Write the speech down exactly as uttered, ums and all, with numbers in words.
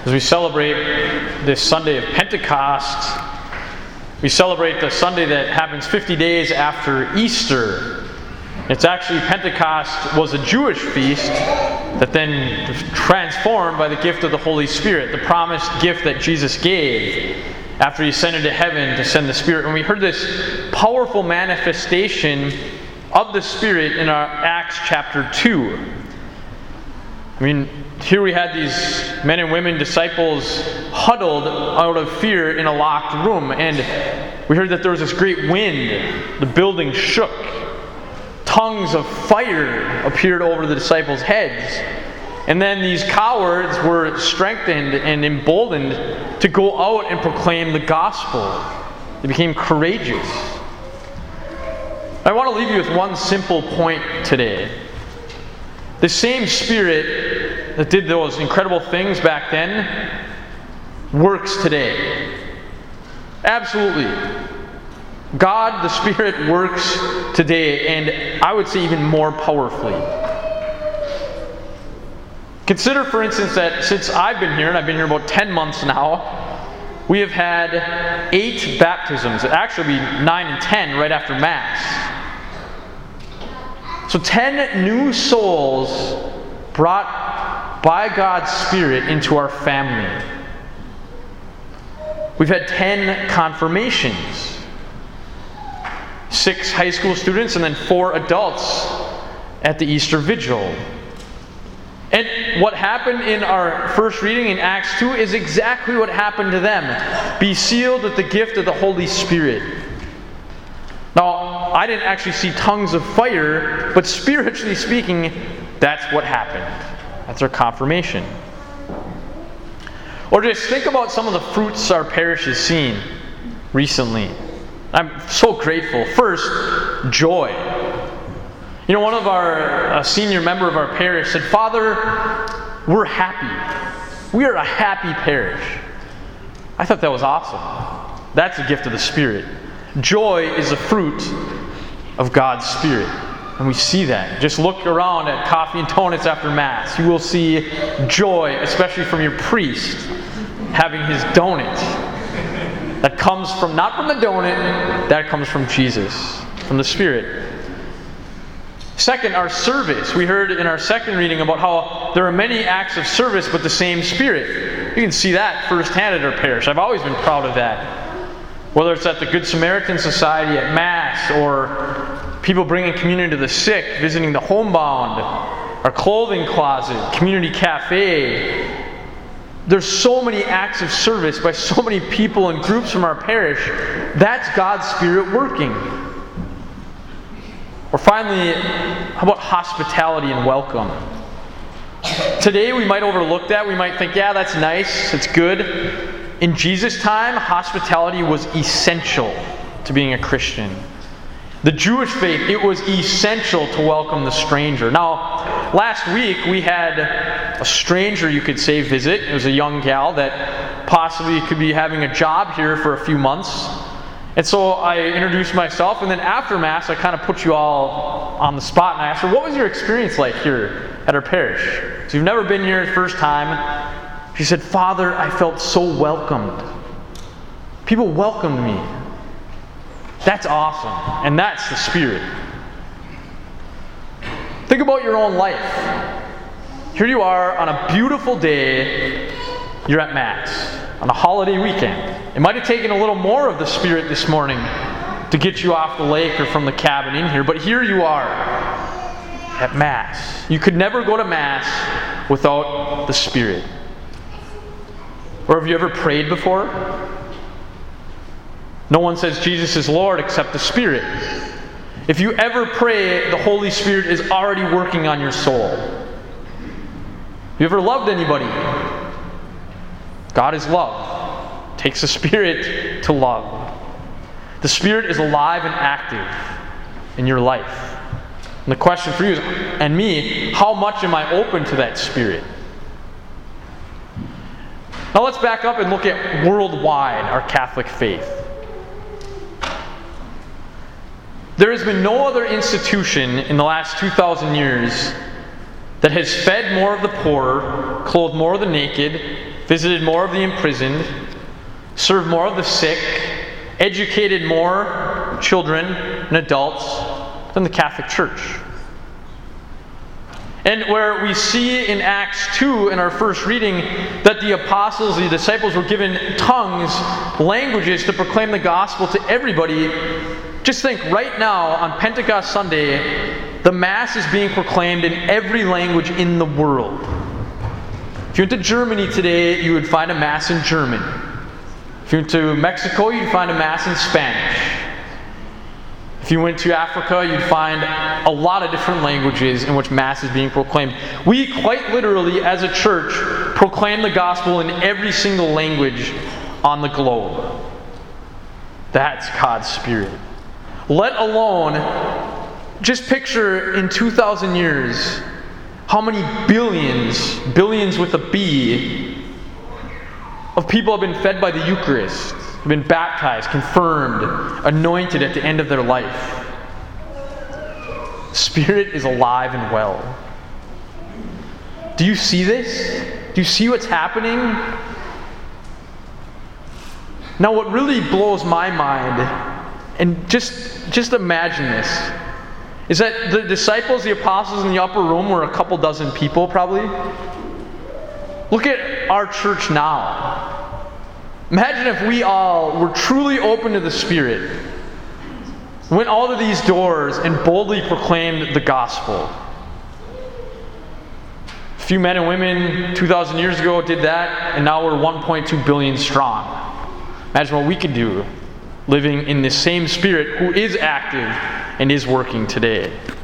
As we celebrate this Sunday of Pentecost, we celebrate the Sunday that happens fifty days after Easter. It's actually, Pentecost was a Jewish feast that then was transformed by the gift of the Holy Spirit, the promised gift that Jesus gave after He ascended to heaven to send the Spirit. And we heard this powerful manifestation of the Spirit in our Acts chapter two. I mean, here we had these men and women, disciples, huddled out of fear in a locked room. And we heard that there was this great wind. The building shook. Tongues of fire appeared over the disciples' heads. And then these cowards were strengthened and emboldened to go out and proclaim the gospel. They became courageous. I want to leave you with one simple point today. The same Spirit that did those incredible things back then works today. Absolutely. God, the Spirit, works today, and I would say even more powerfully. Consider, for instance, that since I've been here, and I've been here about ten months now, we have had eight baptisms. It actually be nine and ten right after Mass. So ten new souls brought by God's Spirit into our family. We've had ten confirmations. Six high school students and then four adults at the Easter Vigil. And what happened in our first reading in Acts two is exactly what happened to them. Be sealed with the gift of the Holy Spirit. Now, I didn't actually see tongues of fire, but spiritually speaking, that's what happened. That's our confirmation. Or just think about some of the fruits our parish has seen recently. I'm so grateful. First, joy. You know, one of our, a senior member of our parish said, "Father, we're happy. We are a happy parish." I thought that was awesome. That's a gift of the Spirit. Joy is a fruit of God's Spirit. And we see that. Just look around at coffee and donuts after Mass. You will see joy, especially from your priest, having his donut. That comes from, not from the donut, that comes from Jesus, from the Spirit. Second, our service. We heard in our second reading about how there are many acts of service, but the same Spirit. You can see that firsthand at our parish. I've always been proud of that. Whether it's at the Good Samaritan Society at Mass, or people bringing communion to the sick, visiting the homebound, our clothing closet, community cafe. There's so many acts of service by so many people and groups from our parish. That's God's Spirit working. Or finally, how about hospitality and welcome? Today we might overlook that. We might think, yeah, that's nice, it's good. In Jesus' time, hospitality was essential to being a Christian. The Jewish faith, it was essential to welcome the stranger. Now, last week we had a stranger, you could say, visit. It was a young gal that possibly could be having a job here for a few months. And so I introduced myself, and then after Mass, I kind of put you all on the spot, and I asked her, what was your experience like here at our parish? So you've never been here the first time. She said, "Father, I felt so welcomed. People welcomed me." That's awesome. And that's the Spirit. Think about your own life. Here you are on a beautiful day. You're at Mass on a holiday weekend. It might have taken a little more of the Spirit this morning to get you off the lake or from the cabin in here. But here you are at Mass. You could never go to Mass without the Spirit. Or have you ever prayed before? No one says Jesus is Lord except the Spirit. If you ever pray, the Holy Spirit is already working on your soul. You ever loved anybody? God is love. It takes the Spirit to love. The Spirit is alive and active in your life. And the question for you is, and me, how much am I open to that Spirit? Now let's back up and look at worldwide, our Catholic faith. There has been no other institution in the last two thousand years that has fed more of the poor, clothed more of the naked, visited more of the imprisoned, served more of the sick, educated more children and adults than the Catholic Church. And where we see in Acts two, in our first reading, that the apostles, the disciples, were given tongues, languages to proclaim the gospel to everybody. Just think, right now, on Pentecost Sunday, the Mass is being proclaimed in every language in the world. If you went to Germany today, you would find a Mass in German. If you went to Mexico, you'd find a Mass in Spanish. If you went to Africa, you'd find a lot of different languages in which Mass is being proclaimed. We quite literally, as a church, proclaim the gospel in every single language on the globe. That's God's Spirit. Let alone, just picture in two thousand years, how many billions, billions with a B, of people have been fed by the Eucharist, have been baptized, confirmed, anointed at the end of their life. Spirit is alive and well. Do you see this? Do you see what's happening? Now, what really blows my mind, and just, just imagine this, is that the disciples, the apostles in the upper room were a couple dozen people probably. Look at our church now. Imagine if we all were truly open to the Spirit, went all to these doors and boldly proclaimed the gospel. A few men and women two thousand years ago did that, and now we're one point two billion strong. Imagine what we could do living in the same Spirit who is active and is working today.